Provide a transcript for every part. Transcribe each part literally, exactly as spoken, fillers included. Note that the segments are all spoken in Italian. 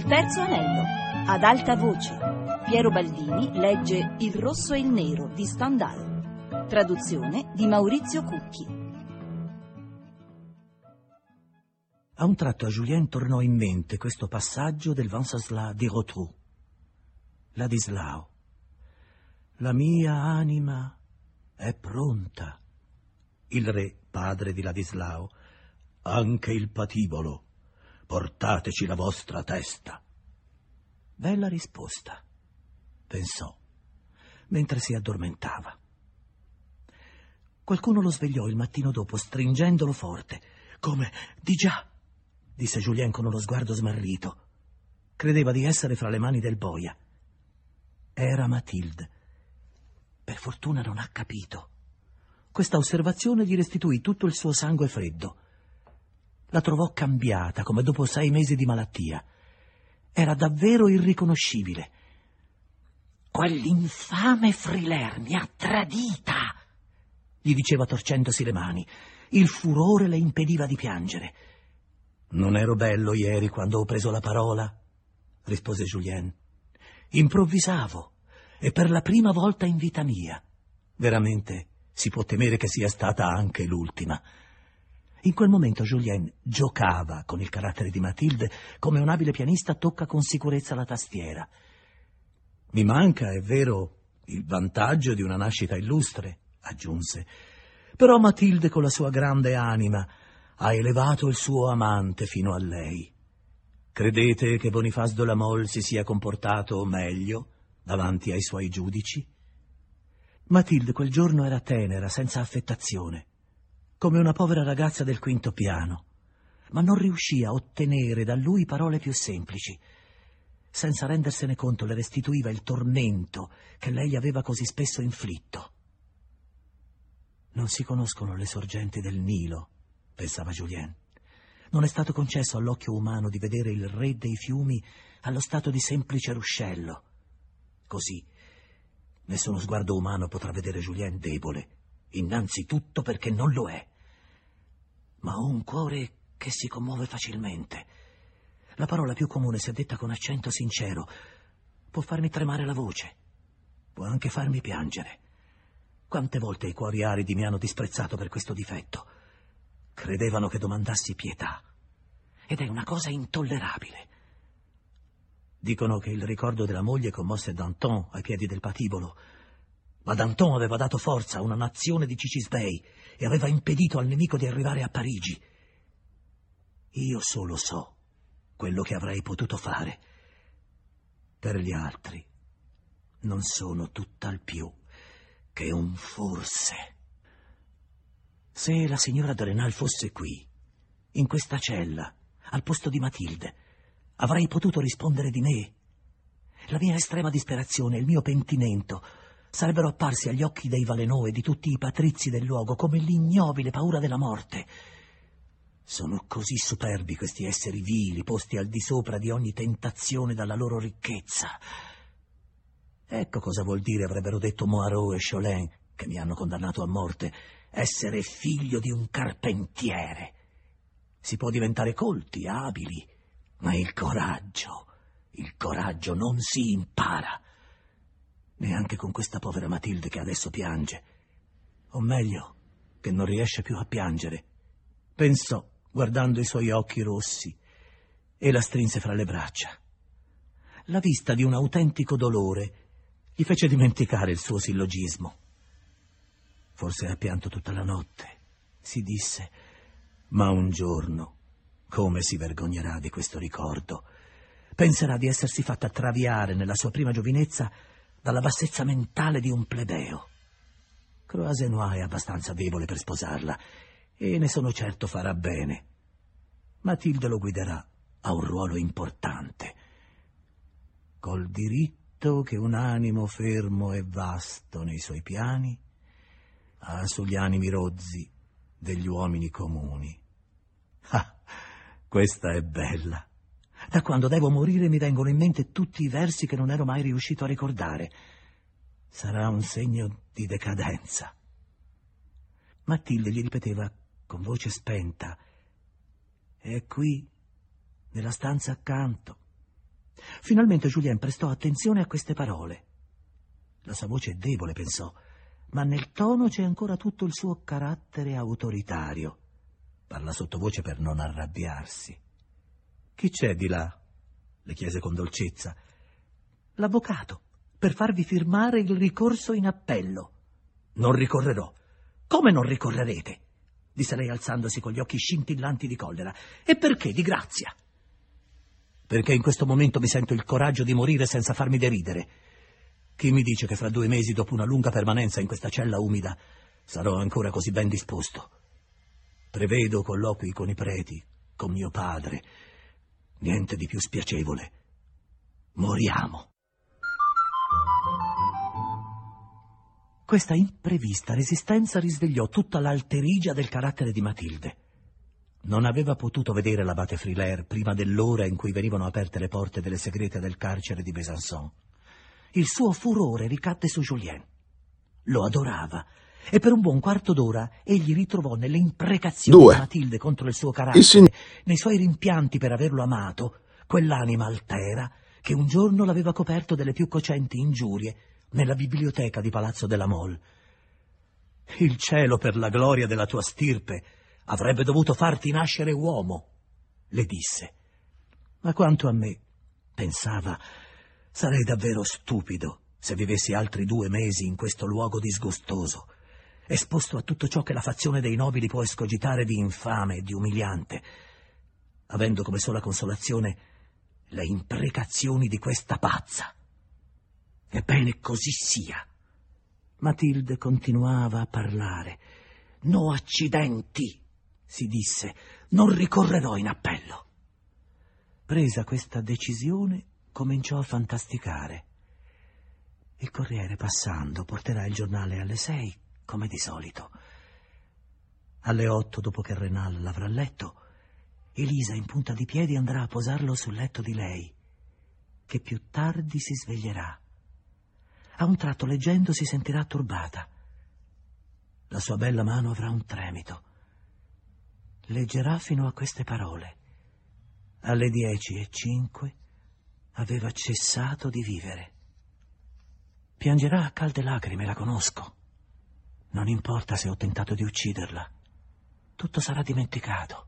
terzo anello. Ad alta voce. Piero Baldini legge Il rosso e il nero di Stendhal. Traduzione di Maurizio Cucchi. A un tratto a Julien tornò in mente questo passaggio del Venceslas di Rotrou. Ladislao. La mia anima è pronta. Il re, padre di Ladislao. Anche il patibolo. Portateci la vostra testa. Bella risposta, pensò, mentre si addormentava. Qualcuno lo svegliò il mattino dopo, stringendolo forte. Come, di già, disse Julien con uno sguardo smarrito. Credeva di essere fra le mani del boia. Era Mathilde. Per fortuna non ha capito. Questa osservazione gli restituì tutto il suo sangue freddo. La trovò cambiata, come dopo sei mesi di malattia. Era davvero irriconoscibile. «Quell'infame Frilair mi ha tradita!» gli diceva torcendosi le mani. Il furore le impediva di piangere. «Non ero bello ieri quando ho preso la parola», rispose Julien. «Improvvisavo, e per la prima volta in vita mia. Veramente si può temere che sia stata anche l'ultima». In quel momento Julien giocava con il carattere di Mathilde come un abile pianista tocca con sicurezza la tastiera. «Mi manca, è vero, il vantaggio di una nascita illustre», aggiunse. «Però Mathilde, con la sua grande anima, ha elevato il suo amante fino a lei. Credete che Boniface de la Mole si sia comportato meglio davanti ai suoi giudici?» Mathilde quel giorno era tenera, senza affettazione, come una povera ragazza del quinto piano, ma non riuscì a ottenere da lui parole più semplici. Senza rendersene conto le restituiva il tormento che lei aveva così spesso inflitto. «Non si conoscono le sorgenti del Nilo», pensava Julien. «Non è stato concesso all'occhio umano di vedere il re dei fiumi allo stato di semplice ruscello. Così nessuno sguardo umano potrà vedere Julien debole, innanzitutto perché non lo è. Ma ho un cuore che si commuove facilmente. La parola più comune, se detta con accento sincero, può farmi tremare la voce, può anche farmi piangere. Quante volte i cuori aridi mi hanno disprezzato per questo difetto. Credevano che domandassi pietà, ed è una cosa intollerabile. Dicono che il ricordo della moglie commosse Danton ai piedi del patibolo. Ma Danton aveva dato forza a una nazione di Cicisbei e aveva impedito al nemico di arrivare a Parigi. Io solo so quello che avrei potuto fare. Per gli altri non sono tutt'al più che un forse. Se la signora de Rênal fosse qui, in questa cella, al posto di Mathilde, avrei potuto rispondere di me. La mia estrema disperazione, il mio pentimento sarebbero apparsi agli occhi dei Valenod e di tutti i patrizi del luogo come l'ignobile paura della morte. Sono così superbi questi esseri vili, posti al di sopra di ogni tentazione dalla loro ricchezza. Ecco cosa vuol dire, avrebbero detto Moirot e Cholin, che mi hanno condannato a morte, essere figlio di un carpentiere. Si può diventare colti, abili, ma il coraggio, il coraggio non si impara. Neanche con questa povera Mathilde che adesso piange. O meglio, che non riesce più a piangere. Pensò, guardando i suoi occhi rossi, e la strinse fra le braccia. La vista di un autentico dolore gli fece dimenticare il suo sillogismo. Forse ha pianto tutta la notte, si disse, ma un giorno, come si vergognerà di questo ricordo? Penserà di essersi fatta traviare nella sua prima giovinezza dalla bassezza mentale di un plebeo. Croisenois è abbastanza debole per sposarla e ne sono certo farà bene. Mathilde lo guiderà a un ruolo importante. Col diritto che un animo fermo e vasto nei suoi piani ha sugli animi rozzi degli uomini comuni. Ah, questa è bella. Da quando devo morire mi vengono in mente tutti i versi che non ero mai riuscito a ricordare. Sarà un segno di decadenza. Mathilde gli ripeteva con voce spenta: «È qui, nella stanza accanto, Finalmente Julien prestò attenzione a queste parole. La sua voce è debole, pensò, ma nel tono c'è ancora tutto il suo carattere autoritario. Parla sottovoce per non arrabbiarsi. «Chi c'è di là?» le chiese con dolcezza. «L'avvocato, per farvi firmare il ricorso in appello». «Non ricorrerò». «Come non ricorrerete?» disse lei alzandosi con gli occhi scintillanti di collera. «E perché, di grazia?» «Perché in questo momento mi sento il coraggio di morire senza farmi deridere. Chi mi dice che fra due mesi, dopo una lunga permanenza in questa cella umida, sarò ancora così ben disposto? Prevedo colloqui con i preti, con mio padre. Niente di più spiacevole. Moriamo». Questa imprevista resistenza risvegliò tutta l'alterigia del carattere di Matilde. Non aveva potuto vedere l'abate Frilair prima dell'ora in cui venivano aperte le porte delle segrete del carcere di Besançon. Il suo furore ricadde su Julien. Lo adorava e per un buon quarto d'ora egli ritrovò nelle imprecazioni Due. di Matilde contro il suo carattere, sin- nei suoi rimpianti per averlo amato, quell'anima altera che un giorno l'aveva coperto delle più cocenti ingiurie nella biblioteca di Palazzo della Mole. «Il cielo, per la gloria della tua stirpe, avrebbe dovuto farti nascere uomo», le disse. «Ma quanto a me», pensava, «sarei davvero stupido se vivessi altri due mesi in questo luogo disgustoso, esposto a tutto ciò che la fazione dei nobili può escogitare di infame e di umiliante, avendo come sola consolazione le imprecazioni di questa pazza. Ebbene, così sia». Matilde continuava a parlare. «No accidenti», si disse, «non ricorrerò in appello». Presa questa decisione, cominciò a fantasticare. Il corriere, passando, porterà il giornale alle sei, come di solito. Alle otto, dopo che Renal l'avrà letto, Elisa in punta di piedi andrà a posarlo sul letto di lei, che più tardi si sveglierà. A un tratto, leggendo, si sentirà turbata. La sua bella mano avrà un tremito. Leggerà fino a queste parole: alle dieci e cinque aveva cessato di vivere. Piangerà a calde lacrime, la conosco. Non importa se ho tentato di ucciderla. Tutto sarà dimenticato.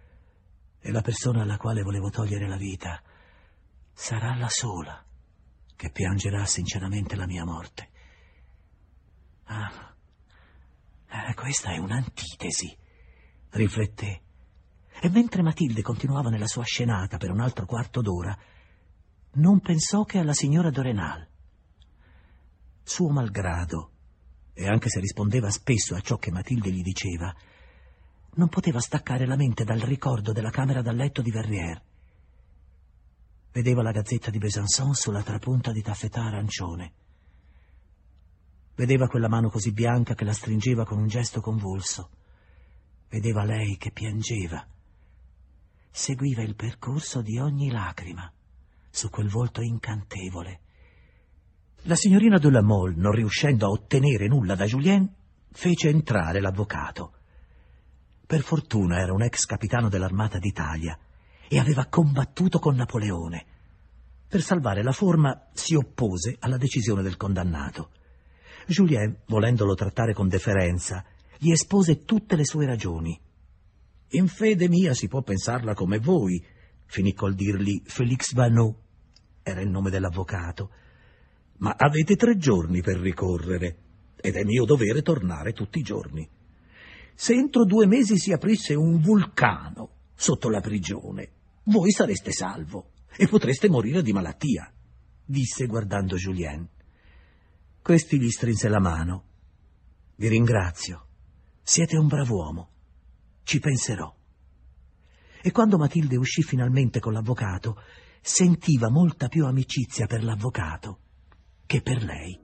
E la persona alla quale volevo togliere la vita sarà la sola che piangerà sinceramente la mia morte. Ah, eh, questa è un'antitesi, rifletté. E mentre Matilde continuava nella sua scenata per un altro quarto d'ora, non pensò che alla signora de Renal. Suo malgrado, e anche se rispondeva spesso a ciò che Matilde gli diceva, non poteva staccare la mente dal ricordo della camera da letto di Verrières. Vedeva la gazzetta di Besançon sulla trapunta di taffetà arancione. Vedeva quella mano così bianca che la stringeva con un gesto convulso. Vedeva lei che piangeva. Seguiva il percorso di ogni lacrima su quel volto incantevole. La signorina de la Mole, non riuscendo a ottenere nulla da Julien, fece entrare l'avvocato. Per fortuna era un ex capitano dell'Armata d'Italia e aveva combattuto con Napoleone. Per salvare la forma si oppose alla decisione del condannato. Julien, volendolo trattare con deferenza, gli espose tutte le sue ragioni. «In fede mia si può pensarla come voi», finì col dirgli Félix Vanneau, era il nome dell'avvocato, «ma avete tre giorni per ricorrere ed è mio dovere tornare tutti i giorni. Se entro due mesi si aprisse un vulcano sotto la prigione, voi sareste salvo e potreste morire di malattia», disse guardando Julien. Questi gli strinse la mano. «Vi ringrazio. Siete un brav'uomo. Ci penserò». E quando Matilde uscì finalmente con l'avvocato, sentiva molta più amicizia per l'avvocato che per lei.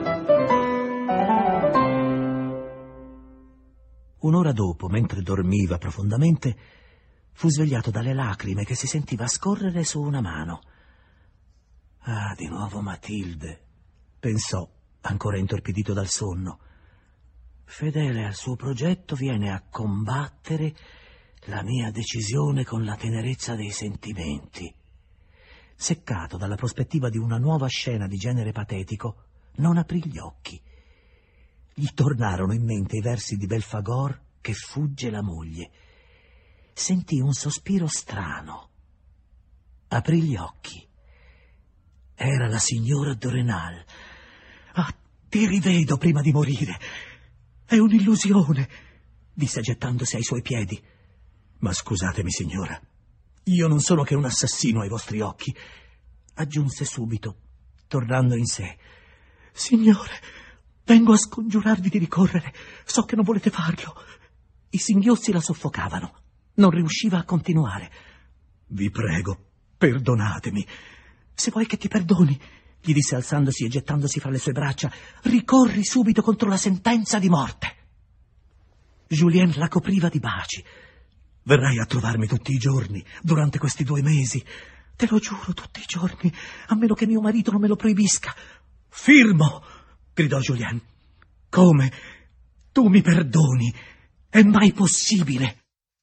Un'ora dopo, mentre dormiva profondamente, fu svegliato dalle lacrime che si sentiva scorrere su una mano. «Ah, di nuovo Matilde», pensò, ancora intorpidito dal sonno. «Fedele al suo progetto, viene a combattere la mia decisione con la tenerezza dei sentimenti. seccato dalla prospettiva di una nuova scena di genere patetico, non aprì gli occhi. Gli tornarono in mente i versi di Belfagor che fugge la moglie. Sentì un sospiro strano. Aprì gli occhi. Era la signora Dorenal. Ah, ti rivedo prima di morire. È un'illusione, disse gettandosi ai suoi piedi. Ma scusatemi, signora, io non sono che un assassino ai vostri occhi, aggiunse subito, tornando in sé. Signore, vengo a scongiurarvi di ricorrere. So che non volete farlo. I singhiozzi la soffocavano. Non riusciva a continuare. Vi prego, perdonatemi. Se vuoi che ti perdoni, gli disse alzandosi e gettandosi fra le sue braccia, ricorri subito contro la sentenza di morte. Julien la copriva di baci. Verrai a trovarmi tutti i giorni, durante questi due mesi. Te lo giuro, tutti i giorni, a meno che mio marito non me lo proibisca. Firmo! Gridò Julien. Come? Tu mi perdoni? È mai possibile?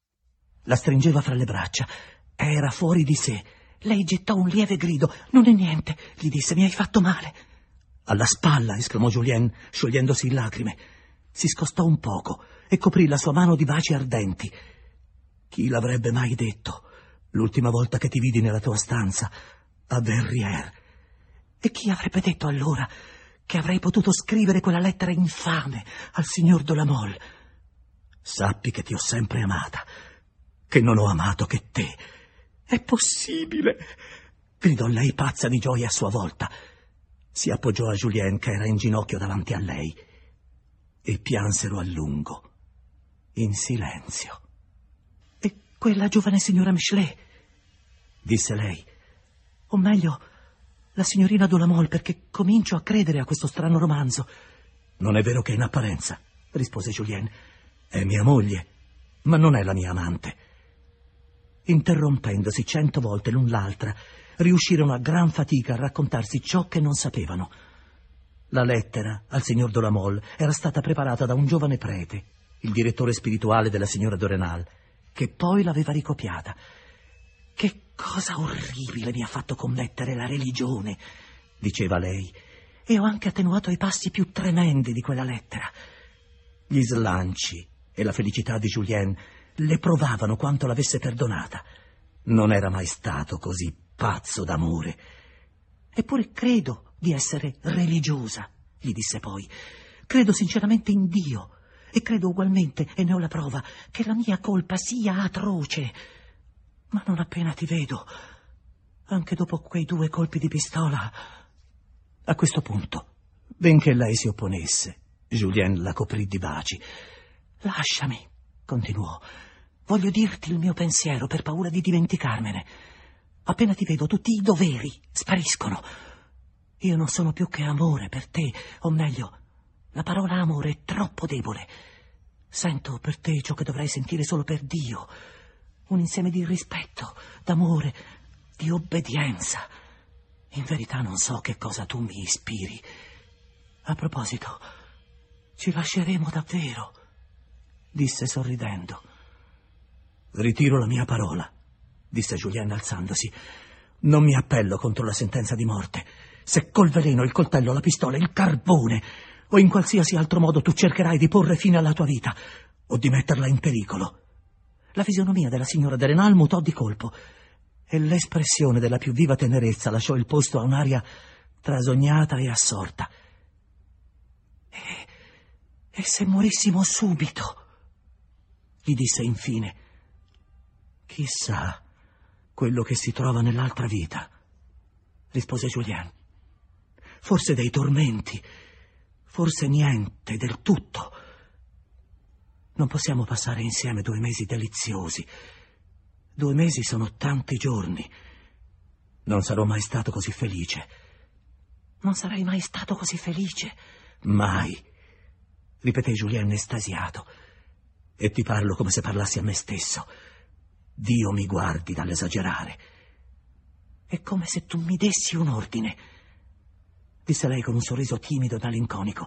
La stringeva fra le braccia. Era fuori di sé. Lei gettò un lieve grido. Non è niente, gli disse, mi hai fatto male. Alla spalla, esclamò Julien, sciogliendosi in lacrime. Si scostò un poco e coprì la sua mano di baci ardenti. Chi l'avrebbe mai detto, l'ultima volta che ti vidi nella tua stanza, a Verrières? E chi avrebbe detto allora che avrei potuto scrivere quella lettera infame al signor de la Mole? Sappi che ti ho sempre amata, che non ho amato che te. È possibile? Gridò lei pazza di gioia a sua volta. Si appoggiò a Julien che era in ginocchio davanti a lei e piansero a lungo, in silenzio. E quella giovane signora Michelet, disse lei, o meglio, la signorina de la Mole, perché comincio a credere a questo strano romanzo. Non è vero che in apparenza, rispose Julien. È mia moglie, ma non è la mia amante. Interrompendosi cento volte l'un l'altra, riuscirono a gran fatica a raccontarsi ciò che non sapevano. La lettera al signor de la Mole era stata preparata da un giovane prete, il direttore spirituale della signora Dorenal, che poi l'aveva ricopiata. Che cosa orribile mi ha fatto commettere la religione, diceva lei, e ho anche attenuato i passi più tremendi di quella lettera. Gli slanci e la felicità di Julien le provavano quanto l'avesse perdonata. Non era mai stato così pazzo d'amore. Eppure credo di essere religiosa, gli disse poi. Credo sinceramente in Dio e credo ugualmente, e ne ho la prova, che la mia colpa sia atroce. Ma non appena ti vedo, anche dopo quei due colpi di pistola. A questo punto, benché lei si opponesse, Julien la coprì di baci. Lasciami, continuò. Voglio dirti il mio pensiero per paura di dimenticarmene. Appena ti vedo, tutti i doveri spariscono. Io non sono più che amore per te, o meglio, la parola amore è troppo debole. Sento per te ciò che dovrei sentire solo per Dio. Un insieme di rispetto, d'amore, di obbedienza. In verità non so che cosa tu mi ispiri. A proposito, ci lasceremo davvero, disse sorridendo. Ritiro la mia parola, disse Julien alzandosi. Non mi appello contro la sentenza di morte. Se col veleno, il coltello, la pistola, il carbone o in qualsiasi altro modo tu cercherai di porre fine alla tua vita o di metterla in pericolo. La fisionomia della signora de Renal mutò di colpo e l'espressione della più viva tenerezza lasciò il posto a un'aria trasognata e assorta. E, e se morissimo subito? Gli disse infine. Chissà quello che si trova nell'altra vita, rispose Julien. Forse dei tormenti, forse niente del tutto. Non possiamo passare insieme due mesi deliziosi. Due mesi sono tanti giorni. Non sarò mai stato così felice. Non sarai mai stato così felice? Mai, ripeté Julien estasiato. E ti parlo come se parlassi a me stesso. Dio mi guardi dall'esagerare. È come se tu mi dessi un ordine, disse lei con un sorriso timido e malinconico.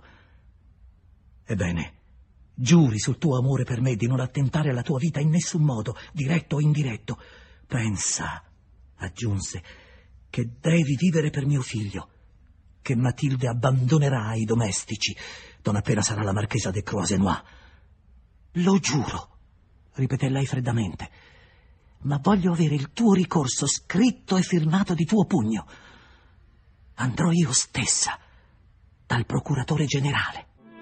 Ebbene, giuri sul tuo amore per me di non attentare alla tua vita in nessun modo, diretto o indiretto. Pensa, aggiunse, che devi vivere per mio figlio, che Matilde abbandonerà i domestici non appena sarà la marchesa de Croisenois. Lo giuro, ripeté lei freddamente, ma voglio avere il tuo ricorso scritto e firmato di tuo pugno. Andrò io stessa dal procuratore generale.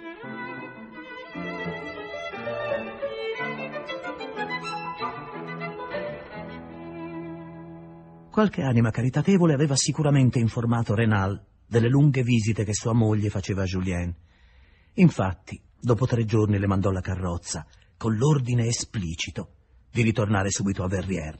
Qualche anima caritatevole aveva sicuramente informato Renal delle lunghe visite che sua moglie faceva a Julien. Infatti, dopo tre giorni le mandò la carrozza, con l'ordine esplicito di ritornare subito a Verrières.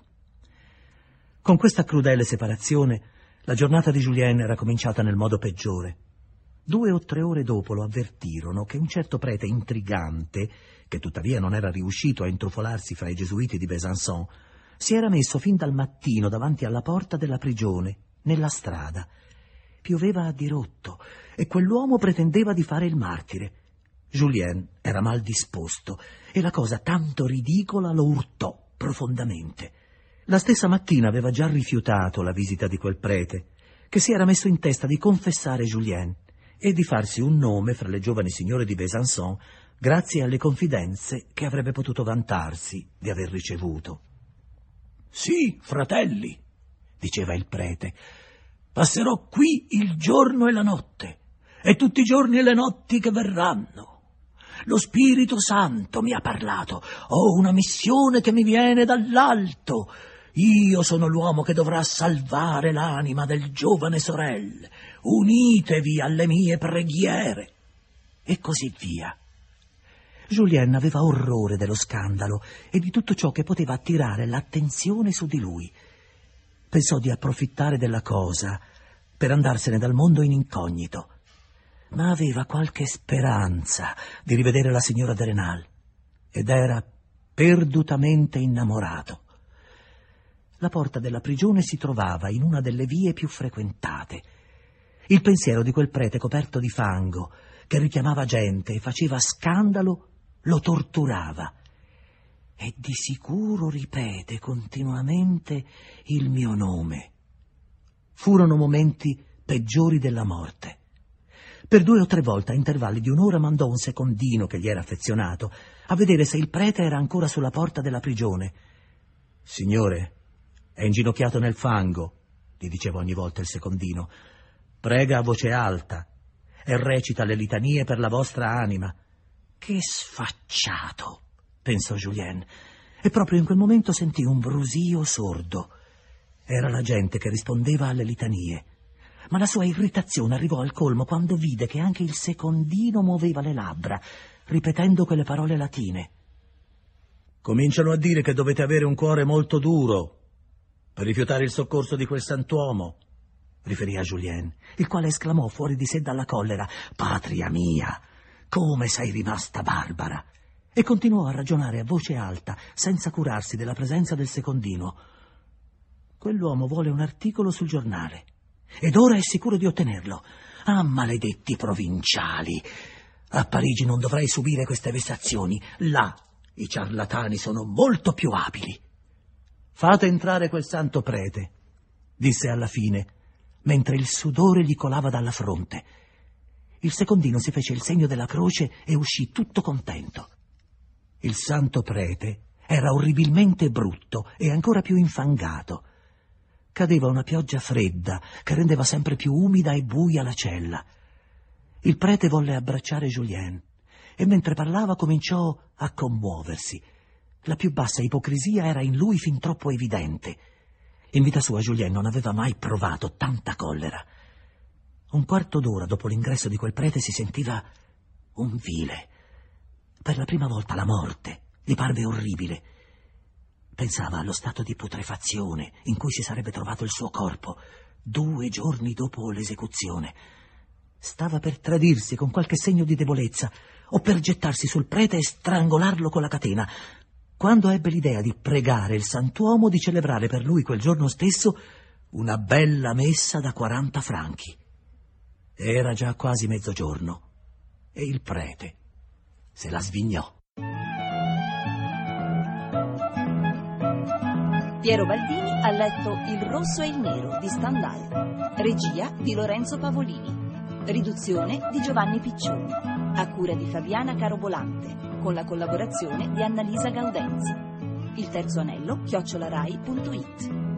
Con questa crudele separazione, la giornata di Julien era cominciata nel modo peggiore. Due o tre ore dopo lo avvertirono che un certo prete intrigante, che tuttavia non era riuscito a intrufolarsi fra i gesuiti di Besançon, si era messo fin dal mattino davanti alla porta della prigione, nella strada. Pioveva a dirotto e quell'uomo pretendeva di fare il martire. Julien era mal disposto e la cosa tanto ridicola lo urtò profondamente. La stessa mattina aveva già rifiutato la visita di quel prete, che si era messo in testa di confessare Julien e di farsi un nome fra le giovani signore di Besançon grazie alle confidenze che avrebbe potuto vantarsi di aver ricevuto. «Sì, fratelli», diceva il prete, «passerò qui il giorno e la notte, e tutti i giorni e le notti che verranno. Lo Spirito Santo mi ha parlato, ho una missione che mi viene dall'alto. Io sono l'uomo che dovrà salvare l'anima del giovane Sorel. Unitevi alle mie preghiere». E così via. Julien aveva orrore dello scandalo e di tutto ciò che poteva attirare l'attenzione su di lui. Pensò di approfittare della cosa per andarsene dal mondo in incognito, ma aveva qualche speranza di rivedere la signora de Renal ed era perdutamente innamorato. La porta della prigione si trovava in una delle vie più frequentate. Il pensiero di quel prete coperto di fango, che richiamava gente e faceva scandalo, lo torturava. E di sicuro ripete continuamente il mio nome. Furono momenti peggiori della morte. Per due o tre volte a intervalli di un'ora mandò un secondino che gli era affezionato a vedere se il prete era ancora sulla porta della prigione. «Signore, è inginocchiato nel fango», gli diceva ogni volta il secondino. «Prega a voce alta e recita le litanie per la vostra anima». «Che sfacciato», pensò Julien, e proprio in quel momento sentì un brusio sordo. Era la gente che rispondeva alle litanie, ma la sua irritazione arrivò al colmo quando vide che anche il secondino muoveva le labbra, ripetendo quelle parole latine. «Cominciano a dire che dovete avere un cuore molto duro per rifiutare il soccorso di quel santuomo», riferì a Julien, il quale esclamò fuori di sé dalla collera: «Patria mia, come sei rimasta barbara!» E continuò a ragionare a voce alta, senza curarsi della presenza del secondino. «Quell'uomo vuole un articolo sul giornale, ed ora è sicuro di ottenerlo. Ah, maledetti provinciali! A Parigi non dovrei subire queste vessazioni. Là i ciarlatani sono molto più abili». «Fate entrare quel santo prete», disse alla fine, mentre il sudore gli colava dalla fronte. Il secondino si fece il segno della croce e uscì tutto contento. Il santo prete era orribilmente brutto e ancora più infangato. Cadeva una pioggia fredda che rendeva sempre più umida e buia la cella. Il prete volle abbracciare Julien e mentre parlava cominciò a commuoversi. La più bassa ipocrisia era in lui fin troppo evidente. In vita sua Julien non aveva mai provato tanta collera. Un quarto d'ora dopo l'ingresso di quel prete si sentiva un vile. Per la prima volta la morte gli parve orribile. Pensava allo stato di putrefazione in cui si sarebbe trovato il suo corpo due giorni dopo l'esecuzione. Stava per tradirsi con qualche segno di debolezza o per gettarsi sul prete e strangolarlo con la catena, quando ebbe l'idea di pregare il santuomo di celebrare per lui quel giorno stesso una bella messa da quaranta franchi. Era già quasi mezzogiorno e il prete se la svignò. Piero Baldini ha letto Il rosso e il nero di Stendhal. Regia di Lorenzo Pavolini. Riduzione di Giovanni Piccioni. A cura di Fabiana Carobolante, con la collaborazione di Annalisa Gaudenzi. Il terzo anello, chiocciolarai punto it.